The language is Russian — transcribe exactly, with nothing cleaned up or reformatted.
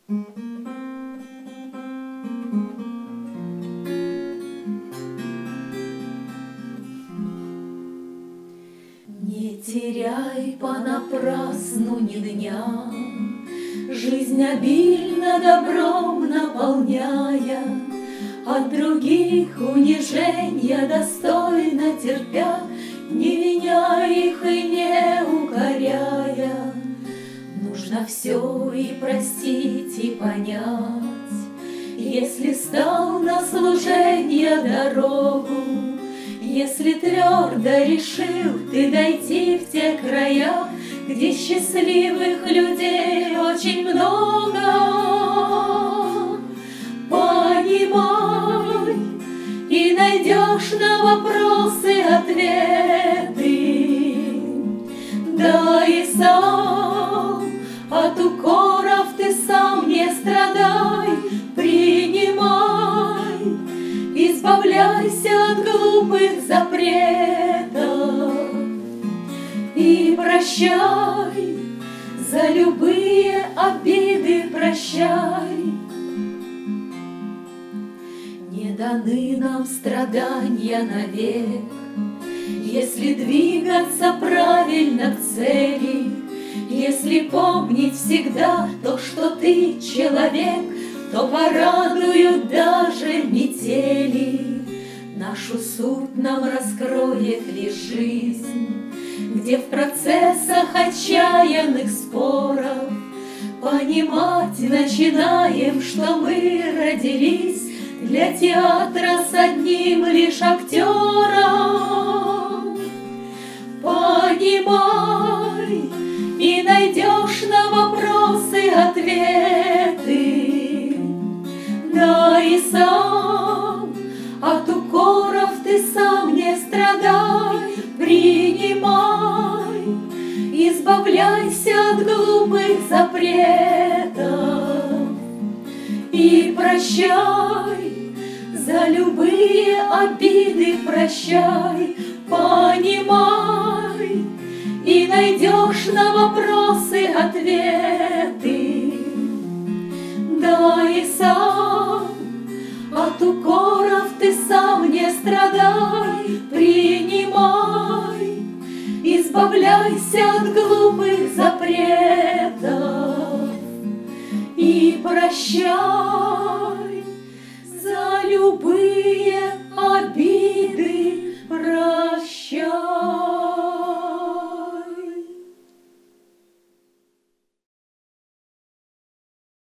Не теряй понапрасну ни дня, жизнь обильно добром наполняя, от других униженья достойно терпя, не виня их и не укоряя. Нужно все и простить, и понять, если стал на служенье дорогу, если твердо решил ты дойти в те края, где счастливых людей очень много. Понимай, и найдешь на вопросы ответы. Да и сам от укоров ты сам не страдай, принимай, избавляйся от глупых запретов и прощай, за любые обиды прощай. Не даны нам страдания навек, если двигаться правильно к цели, если помнить всегда то, что ты человек, то порадуют даже метели. Нашу суть нам раскроет лишь жизнь, где в процессах отчаянных споров понимать начинаем, что мы родились для театра с одним лишь актером. Понимай, и найдешь на вопросы ответы. Да и сам от укоров ты сам не страдай, принимай, избавляйся от глупых запретов и прощай, за любые обиды прощай. Понимай, и найдешь на вопросы ответы. Да и сам от укоров ты сам не страдай, принимай, избавляйся от глупых запретов и прощай, за любые